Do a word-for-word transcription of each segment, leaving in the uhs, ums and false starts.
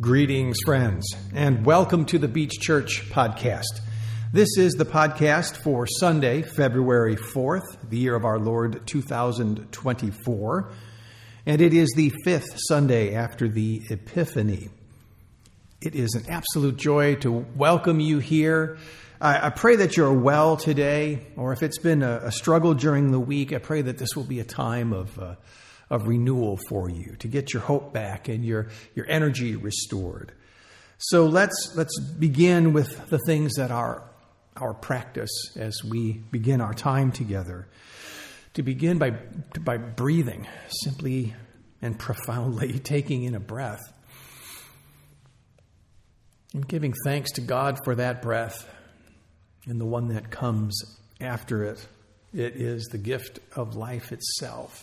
Greetings, friends, and welcome to the Beach Church podcast. This is the podcast for Sunday, February fourth, the year of our Lord two thousand twenty-four, and it is the fifth Sunday after the Epiphany. It is an absolute joy to welcome you here. I, I pray that you're well today, or if it's been a, a struggle during the week, I pray that this will be a time of uh, of renewal for you, to get your hope back and your, your energy restored. So let's let's begin with the things that are our practice as we begin our time together. To begin by by breathing, simply and profoundly taking in a breath and giving thanks to God for that breath and the one that comes after it. It is the gift of life itself.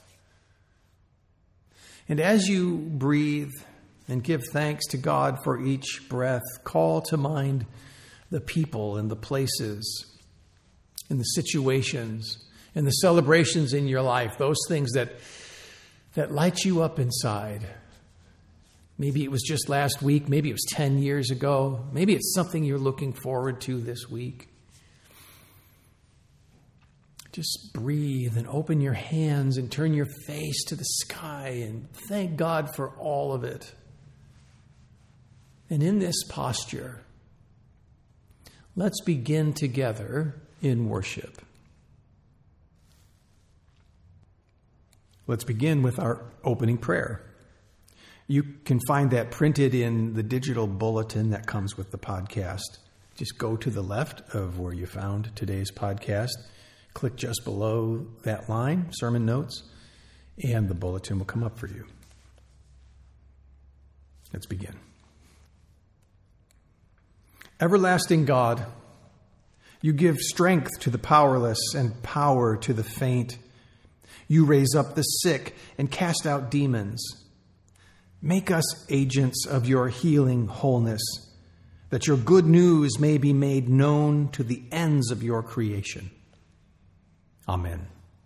And as you breathe and give thanks to God for each breath, call to mind the people and the places and the situations and the celebrations in your life, those things that that light you up inside. Maybe it was just last week, maybe it was ten years ago, maybe it's something you're looking forward to this week. Just breathe and open your hands and turn your face to the sky and thank God for all of it. And in this posture, let's begin together in worship. Let's begin with our opening prayer. You can find that printed in the digital bulletin that comes with the podcast. Just go to the left of where you found today's podcast. Click just below that line, sermon notes, and the bulletin will come up for you. Let's begin. Everlasting God, you give strength to the powerless and power to the faint. You raise up the sick and cast out demons. Make us agents of your healing wholeness, that your good news may be made known to the ends of your creation. Amen.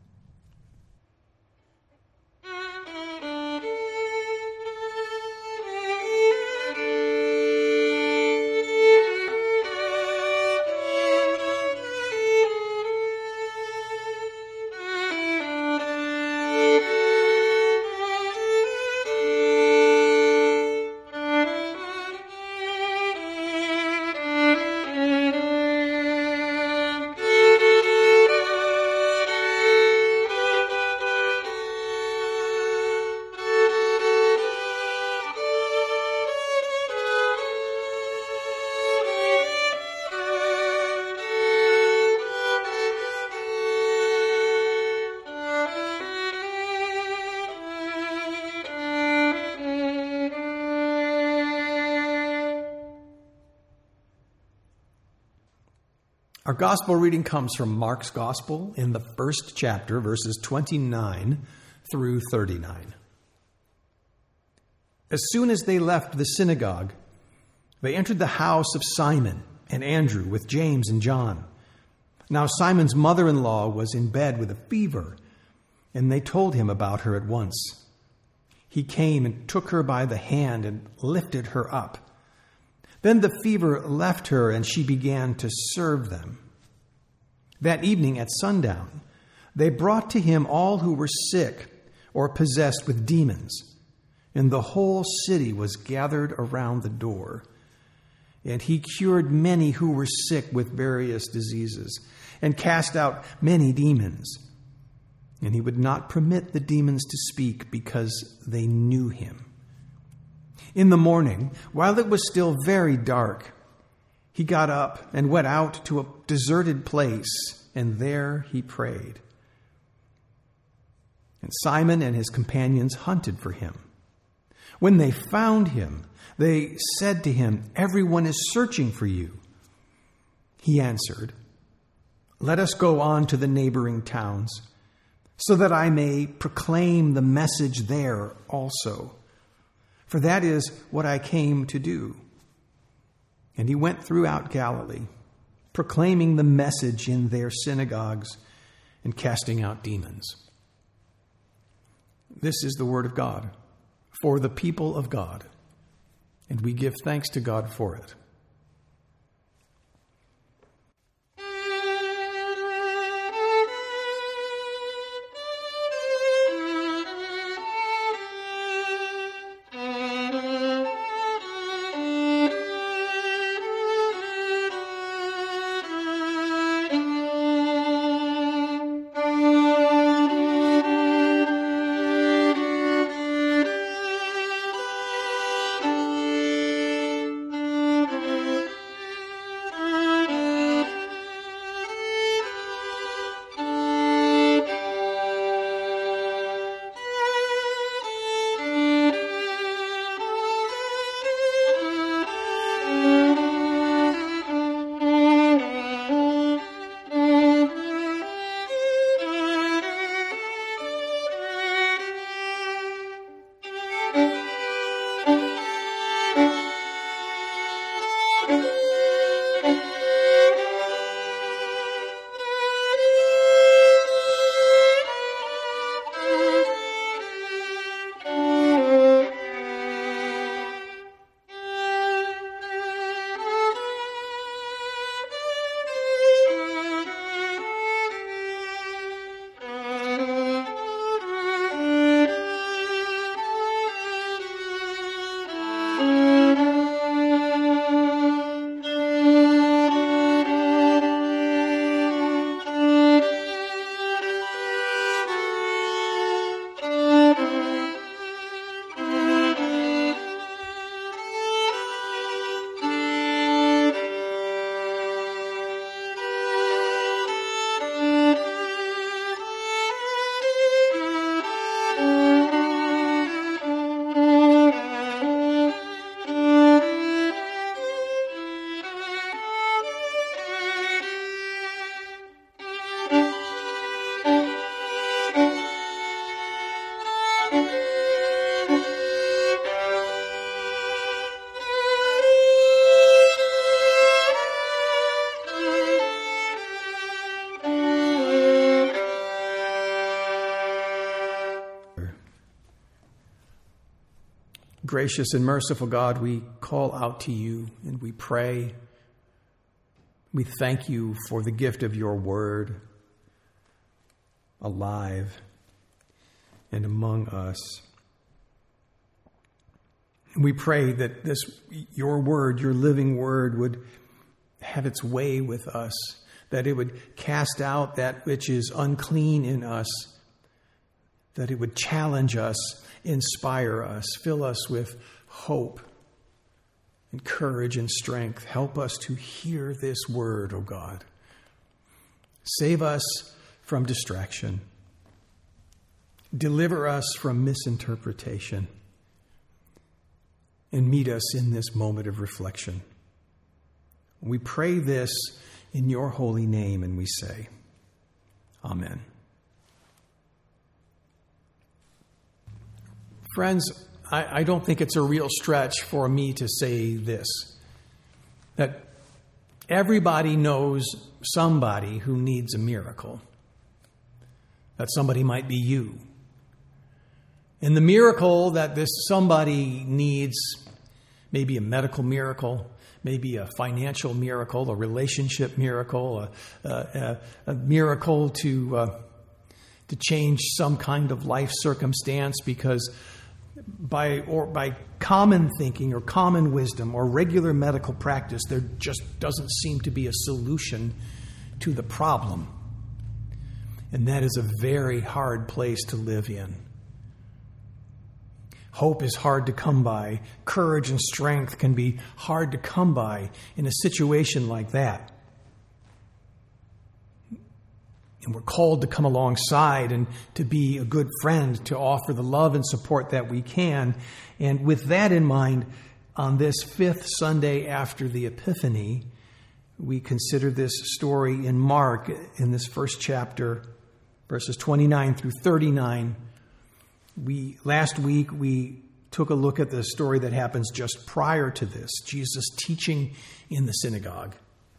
Our gospel reading comes from Mark's gospel in the first chapter, verses twenty-nine through thirty-nine. As soon as they left the synagogue, they entered the house of Simon and Andrew with James and John. Now Simon's mother-in-law was in bed with a fever, and they told him about her at once. He came and took her by the hand and lifted her up. Then the fever left her, and she began to serve them. That evening at sundown, they brought to him all who were sick or possessed with demons, and the whole city was gathered around the door. And he cured many who were sick with various diseases, and cast out many demons. And he would not permit the demons to speak, because they knew him. In the morning, while it was still very dark, he got up and went out to a deserted place, and there he prayed. And Simon and his companions hunted for him. When they found him, they said to him, "Everyone is searching for you." He answered, "Let us go on to the neighboring towns, so that I may proclaim the message there also. For that is what I came to do." And he went throughout Galilee, proclaiming the message in their synagogues and casting out demons. This is the word of God for the people of God. And we give thanks to God for it. Gracious and merciful God, we call out to you and we pray. We thank you for the gift of your word, alive and among us. We pray that this, your word, your living word, would have its way with us, that it would cast out that which is unclean in us, that it would challenge us, inspire us, fill us with hope and courage and strength. Help us to hear this word, O God. Save us from distraction. Deliver us from misinterpretation. And meet us in this moment of reflection. We pray this in your holy name, and we say, Amen. Friends, I, I don't think it's a real stretch for me to say this, that everybody knows somebody who needs a miracle. That somebody might be you. And the miracle that this somebody needs, maybe a medical miracle, maybe a financial miracle, a relationship miracle, a, a, a miracle to uh, to change some kind of life circumstance, because by or by common thinking or common wisdom or regular medical practice, there just doesn't seem to be a solution to the problem. And that is a very hard place to live in. Hope is hard to come by. Courage and strength can be hard to come by in a situation like that. And we're called to come alongside and to be a good friend, to offer the love and support that we can. And with that in mind, on this fifth Sunday after the Epiphany, we consider this story in Mark, in this first chapter, verses twenty-nine through thirty-nine. We last week we took a look at the story that happens just prior to this, Jesus teaching in the synagogue.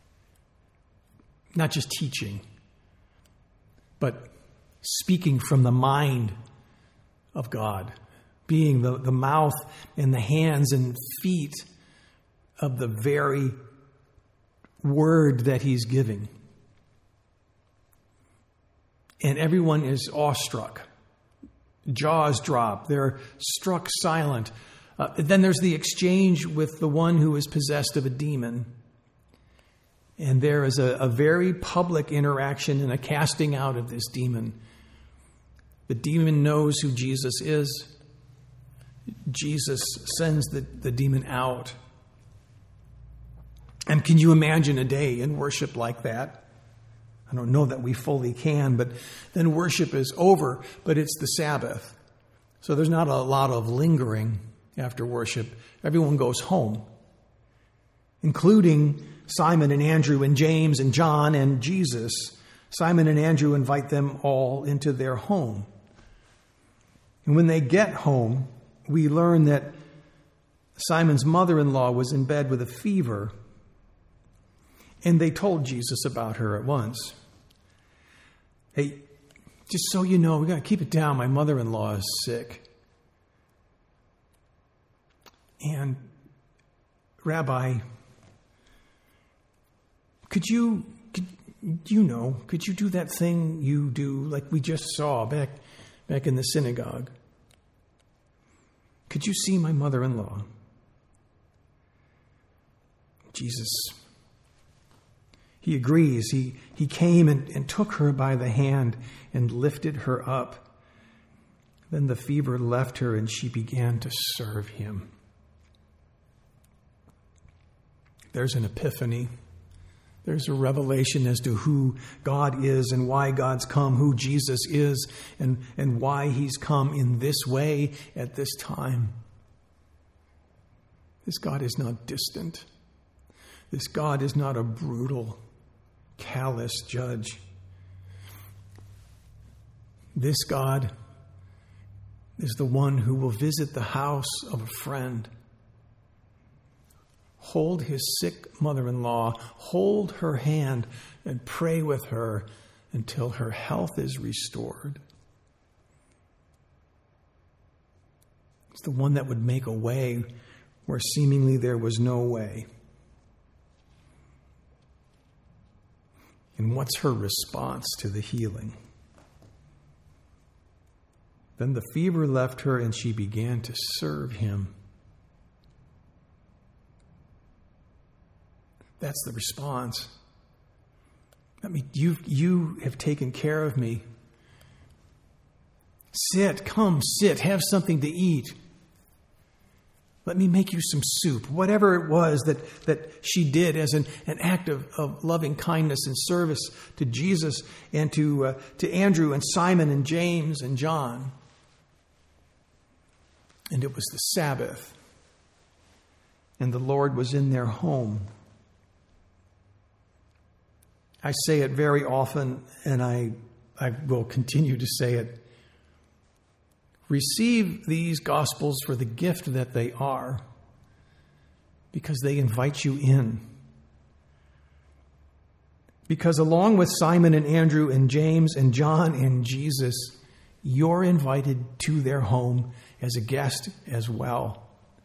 Not just teaching, but speaking from the mind of God, being the, the mouth and the hands and feet of the very word that he's giving. And everyone is awestruck. Jaws drop. They're struck silent. Uh, then there's the exchange with the one who is possessed of a demon. And there is a, a very public interaction and a casting out of this demon. The demon knows who Jesus is. Jesus sends the, the demon out. And can you imagine a day in worship like that? I don't know that we fully can, but then worship is over, but it's the Sabbath. So there's not a lot of lingering after worship. Everyone goes home, including Simon and Andrew and James and John and Jesus. Simon and Andrew invite them all into their home. And when they get home, we learn that Simon's mother-in-law was in bed with a fever. And they told Jesus about her at once. Hey, just so you know, we got to keep it down. My mother-in-law is sick. And Rabbi, could you, could, you know, could you do that thing you do like we just saw back, back in the synagogue? Could you see my mother-in-law? Jesus, he agrees. He, he came and, and took her by the hand and lifted her up. Then the fever left her and she began to serve him. There's an epiphany. There's a revelation as to who God is and why God's come, who Jesus is, and, and why he's come in this way at this time. This God is not distant. This God is not a brutal, callous judge. This God is the one who will visit the house of a friend, hold his sick mother-in-law, hold her hand, and pray with her until her health is restored. It's the one that would make a way where seemingly there was no way. And what's her response to the healing? Then the fever left her and she began to serve him. That's the response. I mean, you you have taken care of me. Sit, come, sit, have something to eat. Let me make you some soup. Whatever it was that, that she did as an, an act of, of loving kindness and service to Jesus and to, uh, to Andrew and Simon and James and John. And it was the Sabbath. And the Lord was in their home. I say it very often, and I, I will continue to say it. Receive these Gospels for the gift that they are, because they invite you in. Because along with Simon and Andrew and James and John and Jesus, you're invited to their home as a guest as well.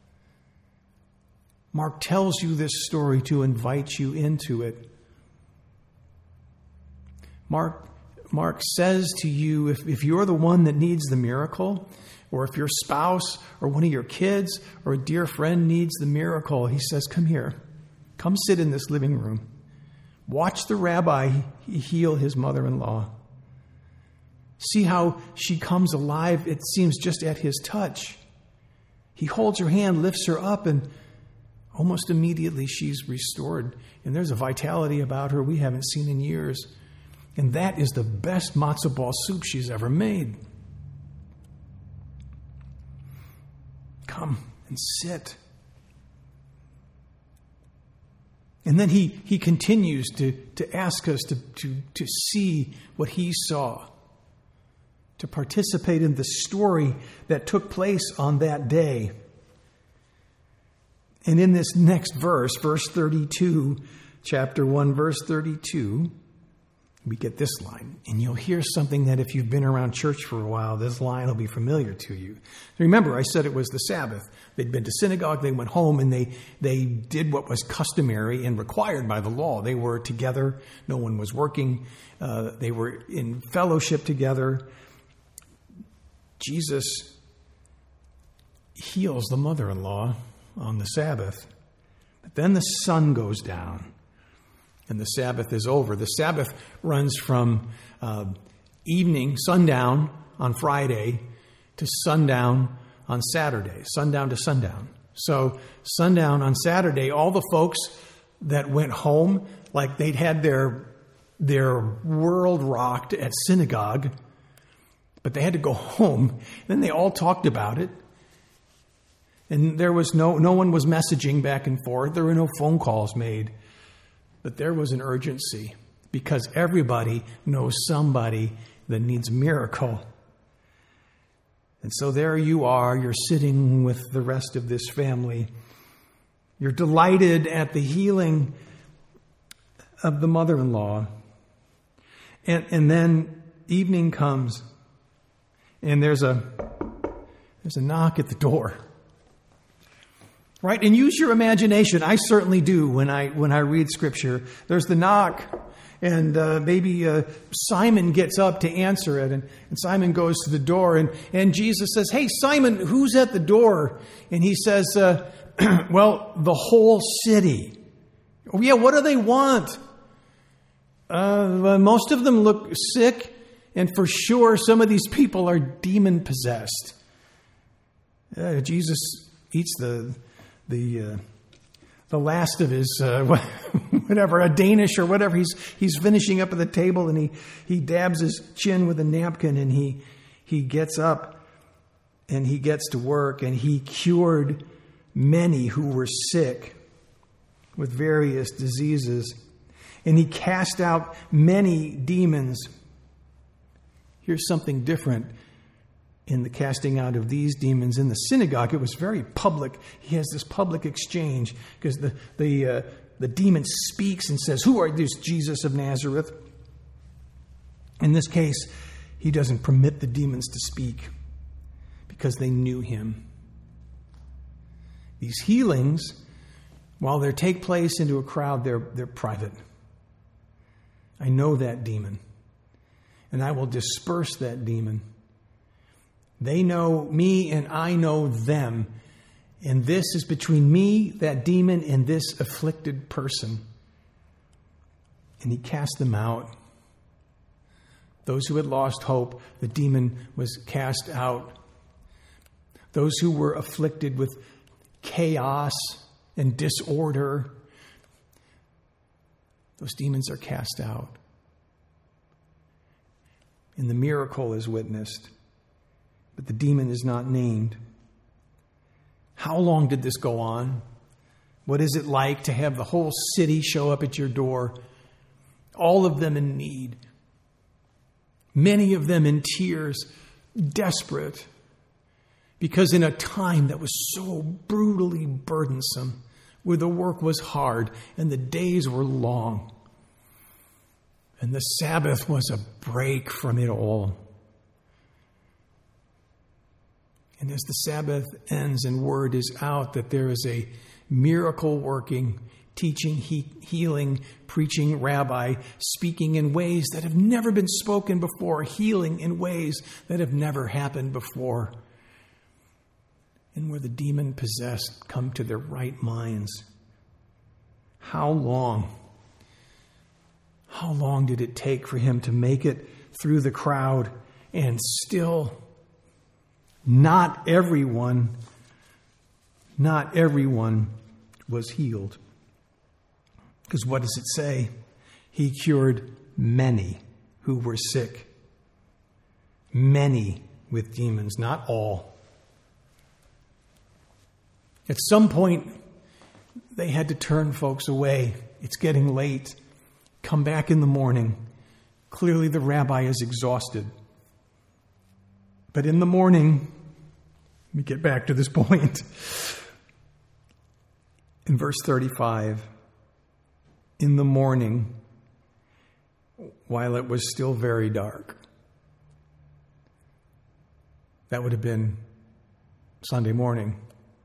Mark tells you this story to invite you into it. Mark, Mark says to you, if, if you're the one that needs the miracle, or if your spouse or one of your kids or a dear friend needs the miracle, he says, come here. Come sit in this living room. Watch the rabbi heal his mother-in-law. See how she comes alive, it seems, just at his touch. He holds her hand, lifts her up, and almost immediately she's restored. And there's a vitality about her we haven't seen in years. And that is the best matzo ball soup she's ever made. Come and sit. And then he, he continues to, to ask us to, to, to see what he saw, to participate in the story that took place on that day. And in this next verse, verse thirty-two, chapter one, verse thirty-two, we get this line. And you'll hear something that if you've been around church for a while, this line will be familiar to you. Remember, I said it was the Sabbath. They'd been to synagogue, they went home, and they, they did what was customary and required by the law. They were together. No one was working. Uh, they were in fellowship together. Jesus heals the mother-in-law on the Sabbath. But then the sun goes down. And the Sabbath is over. The Sabbath runs from uh, evening, sundown on Friday, to sundown on Saturday, sundown to sundown. So sundown on Saturday, all the folks that went home, like they'd had their, their world rocked at synagogue, but they had to go home. Then they all talked about it. And there was no, no one was messaging back and forth. There were no phone calls made. But there was an urgency because everybody knows somebody that needs a miracle. And so there you are, you're sitting with the rest of this family. You're delighted at the healing of the mother-in-law. And, and then evening comes and there's a, there's a knock at the door. Right? And use your imagination. I certainly do when I when I read Scripture. There's the knock, and uh, maybe uh, Simon gets up to answer it, and, and Simon goes to the door, and, and Jesus says, "Hey, Simon, who's at the door?" And he says, uh, well, the whole city. Oh, yeah, what do they want? Uh, most of them look sick, and for sure some of these people are demon-possessed. Uh, Jesus eats the... the uh, the last of his uh, whatever, a Danish or whatever. He's he's finishing up at the table, and he, he dabs his chin with a napkin, and he he gets up and he gets to work, and he cured many who were sick with various diseases, and he cast out many demons. Here's something different. In the casting out of these demons in the synagogue, it was very public. He has this public exchange because the the uh, the demon speaks and says, "Who are these, Jesus of Nazareth?" In this case, he doesn't permit the demons to speak because they knew him. These healings, while they take place into a crowd, they're they're private. I know that demon, and I will disperse that demon. They know me and I know them. And this is between me, that demon, and this afflicted person. And he cast them out. Those who had lost hope, the demon was cast out. Those who were afflicted with chaos and disorder, those demons are cast out. And the miracle is witnessed. But the demon is not named. How long did this go on? What is it like to have the whole city show up at your door? All of them in need. Many of them in tears, desperate. Because in a time that was so brutally burdensome, where the work was hard and the days were long, and the Sabbath was a break from it all. And as the Sabbath ends and word is out that there is a miracle-working, teaching, he- healing, preaching rabbi, speaking in ways that have never been spoken before, healing in ways that have never happened before, and where the demon-possessed come to their right minds. How long? How long did it take for him to make it through the crowd and still... Not everyone, not everyone was healed. Because what does it say? He cured many who were sick. Many with demons, not all. At some point, they had to turn folks away. It's getting late. Come back in the morning. Clearly the rabbi is exhausted. But in the morning, let me get back to this point. In verse thirty-five, in the morning, while it was still very dark. That would have been Sunday morning.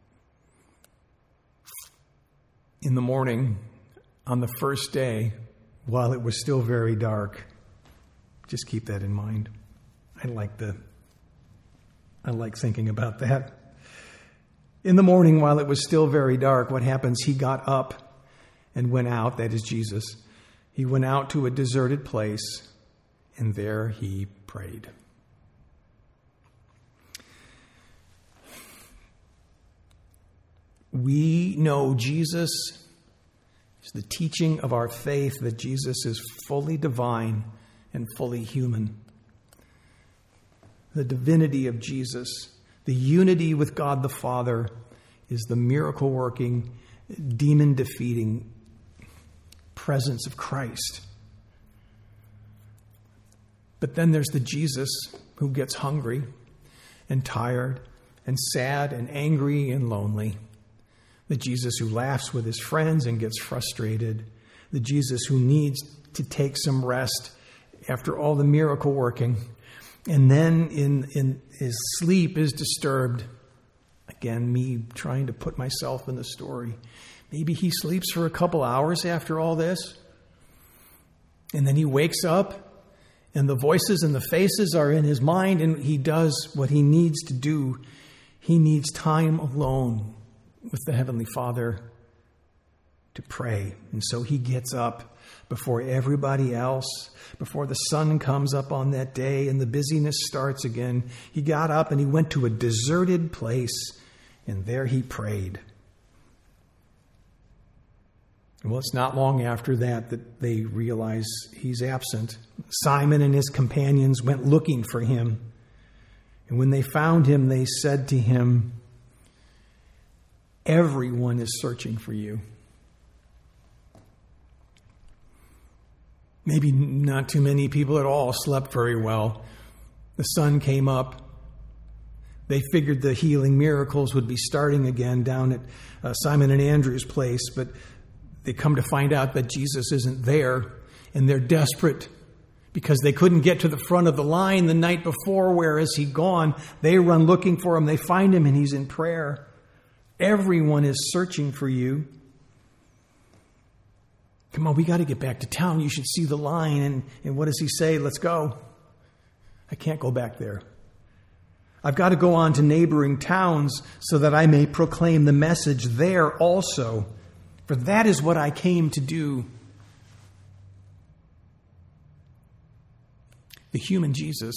In the morning, on the first day, while it was still very dark. Just keep that in mind. I like the, I like thinking about that. In the morning, while it was still very dark, what happens? He got up and went out, that is Jesus. He went out to a deserted place, and there he prayed. We know Jesus is the teaching of our faith, that Jesus is fully divine and fully human. The divinity of Jesus, the unity with God the Father, is the miracle-working, demon-defeating presence of Christ. But then there's the Jesus who gets hungry and tired and sad and angry and lonely. The Jesus who laughs with his friends and gets frustrated. The Jesus who needs to take some rest after all the miracle working. And then in, in his sleep is disturbed. Again, me trying to put myself in the story. Maybe he sleeps for a couple hours after all this. And then he wakes up and the voices and the faces are in his mind, and he does what he needs to do. He needs time alone with the Heavenly Father to pray. And so he gets up before everybody else, before the sun comes up on that day and the busyness starts again. He got up and he went to a deserted place, and there he prayed. Well, it's not long after that that they realize he's absent. Simon and his companions went looking for him. And when they found him, they said to him, "Everyone is searching for you." Maybe not too many people at all slept very well. The sun came up. They figured the healing miracles would be starting again down at uh, Simon and Andrew's place, but they come to find out that Jesus isn't there, and they're desperate because they couldn't get to the front of the line the night before. Where is he gone? They run looking for him. They find him, and he's in prayer. Everyone is searching for you. Come on, we got to get back to town. You should see the line. And, and what does he say? Let's go. I can't go back there. I've got to go on to neighboring towns so that I may proclaim the message there also. For that is what I came to do. The human Jesus,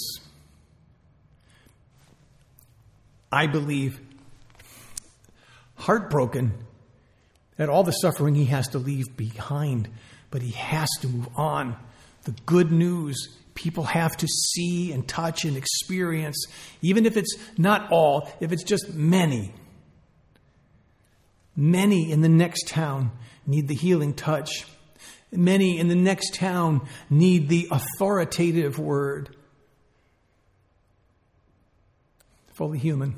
I believe, heartbroken at all the suffering he has to leave behind, but he has to move on. The good news people have to see and touch and experience, even if it's not all, if it's just many. Many in the next town need the healing touch. Many in the next town need the authoritative word. Fully human.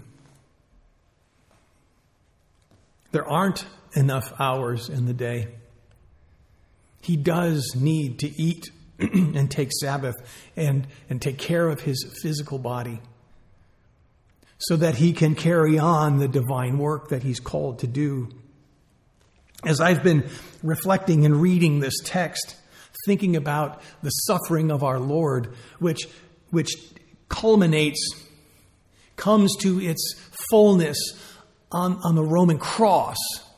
There aren't enough hours in the day. He does need to eat and take Sabbath and, and take care of his physical body so that he can carry on the divine work that he's called to do. As I've been reflecting and reading this text, thinking about the suffering of our Lord, which, which culminates, comes to its fullness on, on the Roman cross.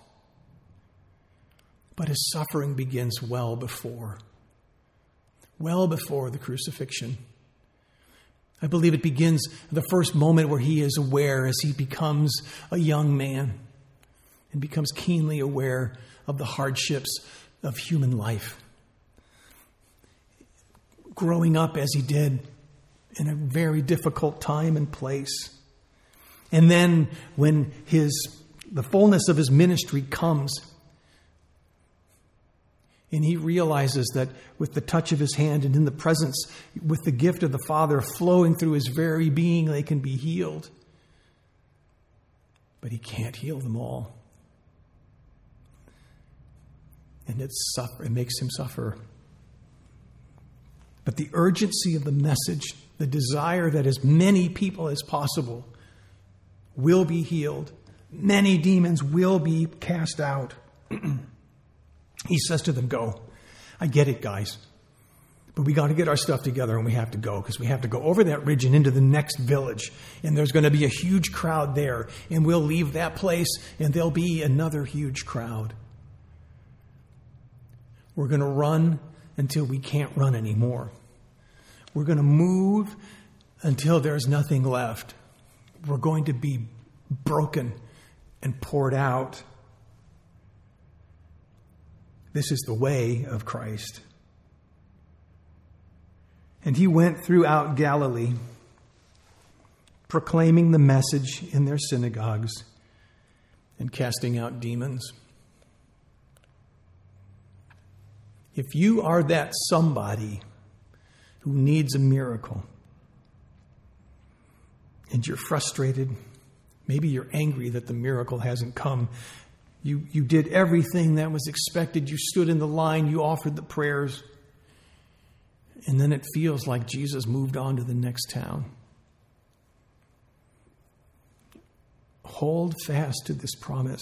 But his suffering begins well before, well before the crucifixion. I believe it begins the first moment where he is aware as he becomes a young man and becomes keenly aware of the hardships of human life. Growing up as he did in a very difficult time and place. And then when his the fullness of his ministry comes, and he realizes that with the touch of his hand and in the presence, with the gift of the Father flowing through his very being, they can be healed. But he can't heal them all. And it, suffer, it makes him suffer. But the urgency of the message, the desire that as many people as possible will be healed, many demons will be cast out. He says to them, go. I get it, guys. But we got to get our stuff together and we have to go because we have to go over that ridge and into the next village. And there's going to be a huge crowd there. And we'll leave that place and there'll be another huge crowd. We're going to run until we can't run anymore. We're going to move until there's nothing left. We're going to be broken and poured out. This is the way of Christ. And he went throughout Galilee, proclaiming the message in their synagogues and casting out demons. If you are that somebody who needs a miracle, and you're frustrated, maybe you're angry that the miracle hasn't come. You, you did everything that was expected. You stood in the line. You offered the prayers. And then it feels like Jesus moved on to the next town. Hold fast to this promise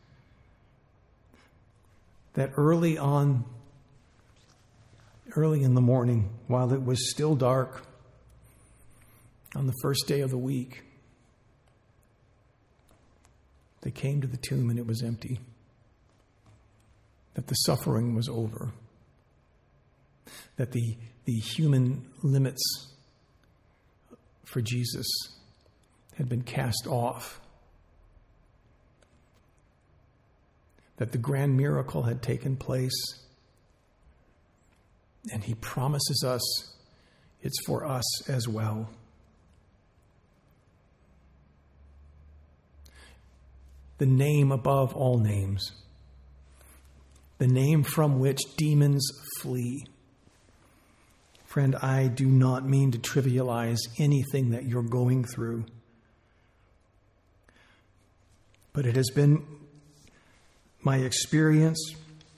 that early on, early in the morning, while it was still dark, on the first day of the week, they came to the tomb and it was empty. That the suffering was over. That the, the human limits for Jesus had been cast off. That the grand miracle had taken place. And he promises us it's for us as well. The name above all names. The name from which demons flee. Friend, I do not mean to trivialize anything that you're going through. But it has been my experience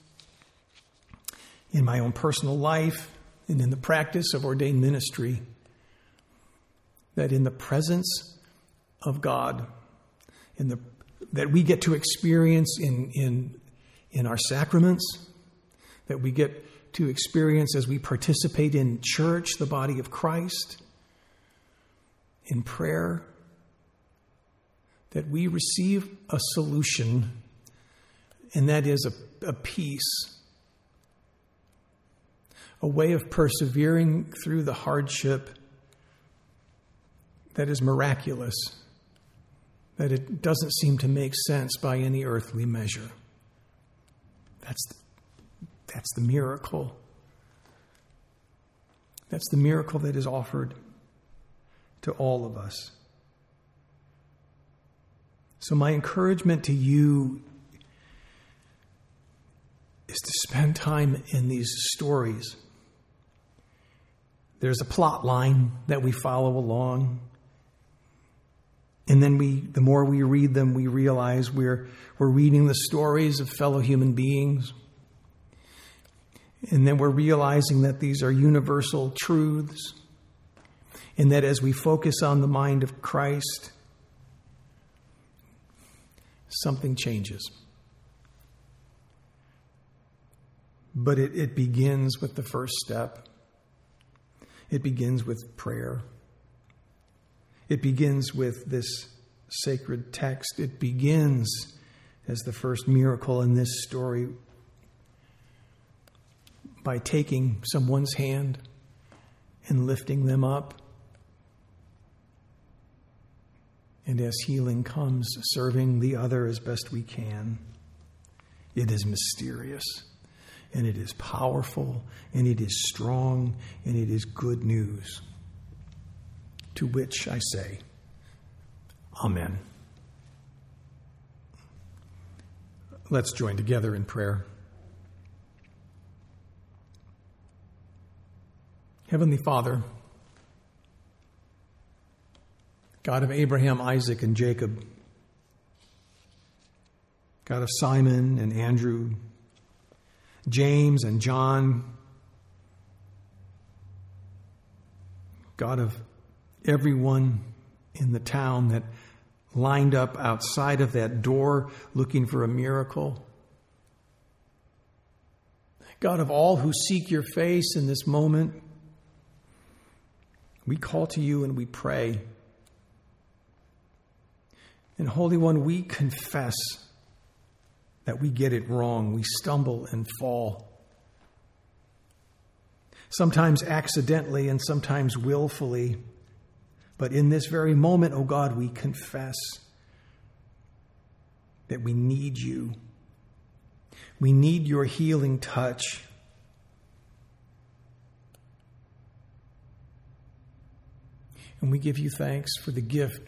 in my own personal life and in the practice of ordained ministry that in the presence of God, in the that we get to experience in, in, in our sacraments, that we get to experience as we participate in church, the body of Christ, in prayer, that we receive a solution, and that is a, a peace, a way of persevering through the hardship that is miraculous, that it doesn't seem to make sense by any earthly measure. That's the, that's the miracle. That's the miracle that is offered to all of us. So my encouragement to you is to spend time in these stories. There's a plot line that we follow along. And then we, the more we read them, we realize we're, we're reading the stories of fellow human beings. And then we're realizing that these are universal truths. And that as we focus on the mind of Christ, something changes. But it, it begins with the first step. It begins with prayer. It begins with this sacred text. It begins as the first miracle in this story by taking someone's hand and lifting them up. And as healing comes, serving the other as best we can. It is mysterious, and it is powerful, and it is strong, and it is good news. To which I say, Amen. Let's join together in prayer. Heavenly Father, God of Abraham, Isaac, and Jacob, God of Simon and Andrew, James and John, God of everyone in the town that lined up outside of that door looking for a miracle. God of all who seek your face in this moment, we call to you and we pray. And Holy One, we confess that we get it wrong. We stumble and fall. Sometimes accidentally and sometimes willfully. But in this very moment, oh God, we confess that we need you. We need your healing touch. And we give you thanks for the gift,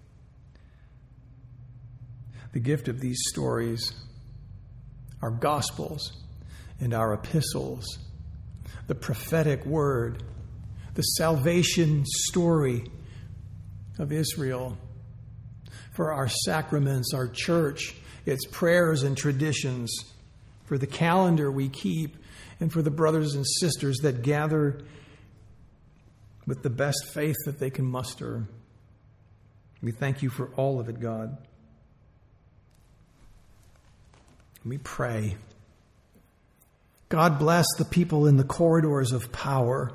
the gift of these stories, our gospels and our epistles, the prophetic word, the salvation story of Israel, for our sacraments, our church, its prayers and traditions, for the calendar we keep, and for the brothers and sisters that gather with the best faith that they can muster. We thank you for all of it, God. We pray. God bless the people in the corridors of power.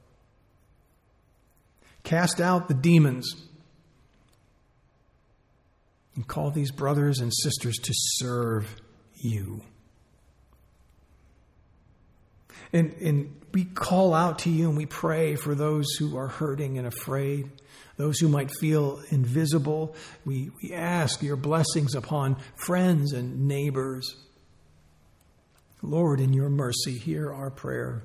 Cast out the demons and call these brothers and sisters to serve you. And, and we call out to you and we pray for those who are hurting and afraid, those who might feel invisible. We, we ask your blessings upon friends and neighbors. Lord, in your mercy, hear our prayer.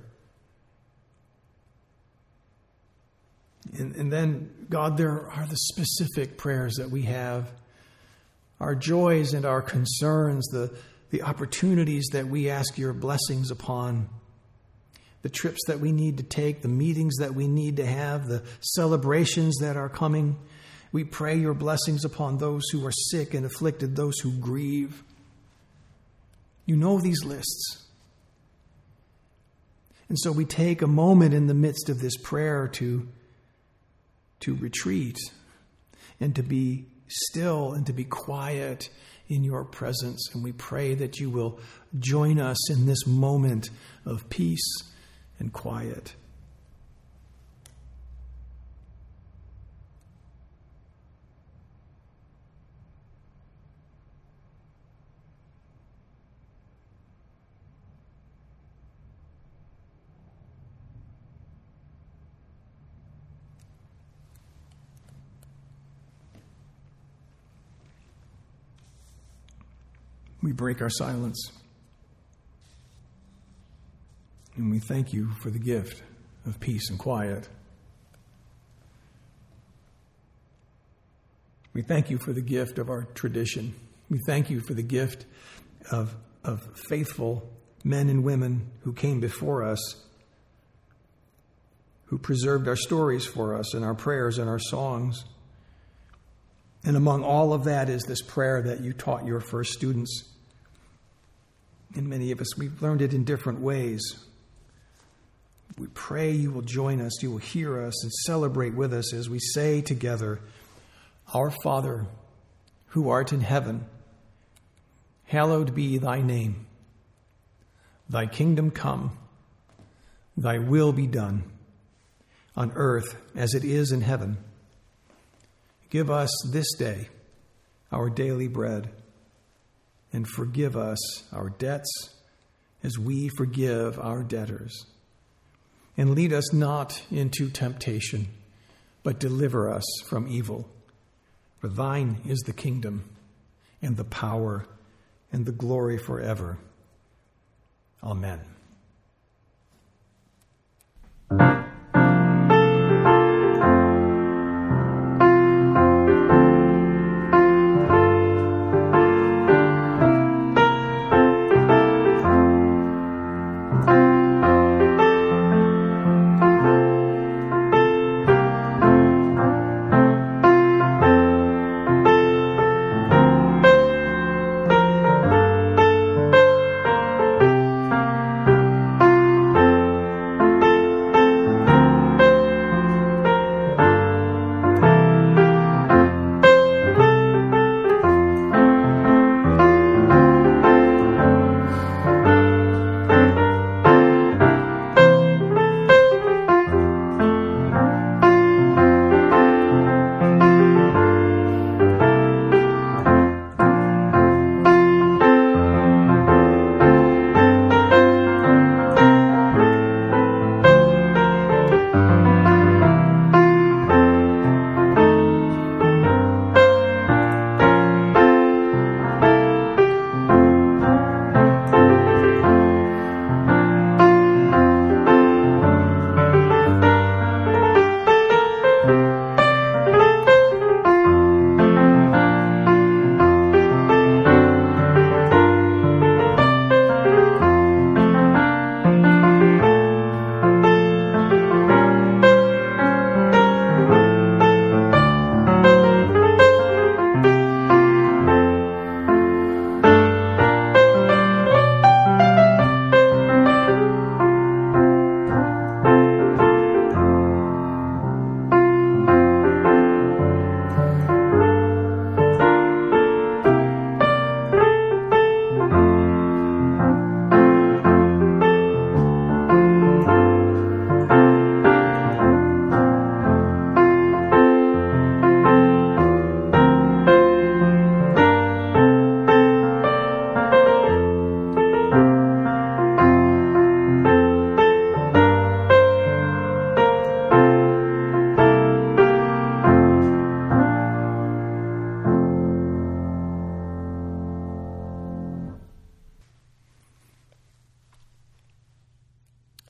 And, and then, God, there are the specific prayers that we have, our joys and our concerns, the, the opportunities that we ask your blessings upon, the trips that we need to take, the meetings that we need to have, the celebrations that are coming. We pray your blessings upon those who are sick and afflicted, those who grieve. You know these lists. And so we take a moment in the midst of this prayer to, to retreat and to be still and to be quiet in your presence. And we pray that you will join us in this moment of peace and quiet. We break our silence. And we thank you for the gift of peace and quiet. We thank you for the gift of our tradition. We thank you for the gift of, of faithful men and women who came before us, who preserved our stories for us and our prayers and our songs. And among all of that is this prayer that you taught your first students. And many of us, we've learned it in different ways. We pray you will join us, you will hear us and celebrate with us as we say together, Our Father, who art in heaven, hallowed be thy name. Thy kingdom come, thy will be done, on earth as it is in heaven. Give us this day our daily bread, and forgive us our debts as we forgive our debtors. And lead us not into temptation, but deliver us from evil. For thine is the kingdom, and the power, and the glory forever. Amen.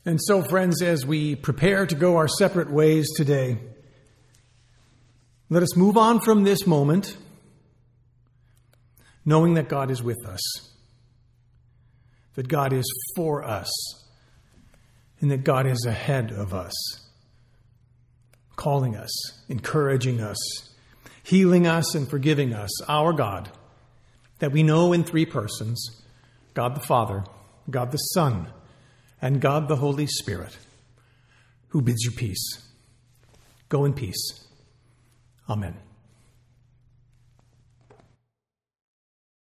And so, friends, as we prepare to go our separate ways today, let us move on from this moment, knowing that God is with us, that God is for us, and that God is ahead of us, calling us, encouraging us, healing us, and forgiving us, our God, that we know in three persons, God the Father, God the Son, and God the Holy Spirit, who bids you peace. Go in peace. Amen.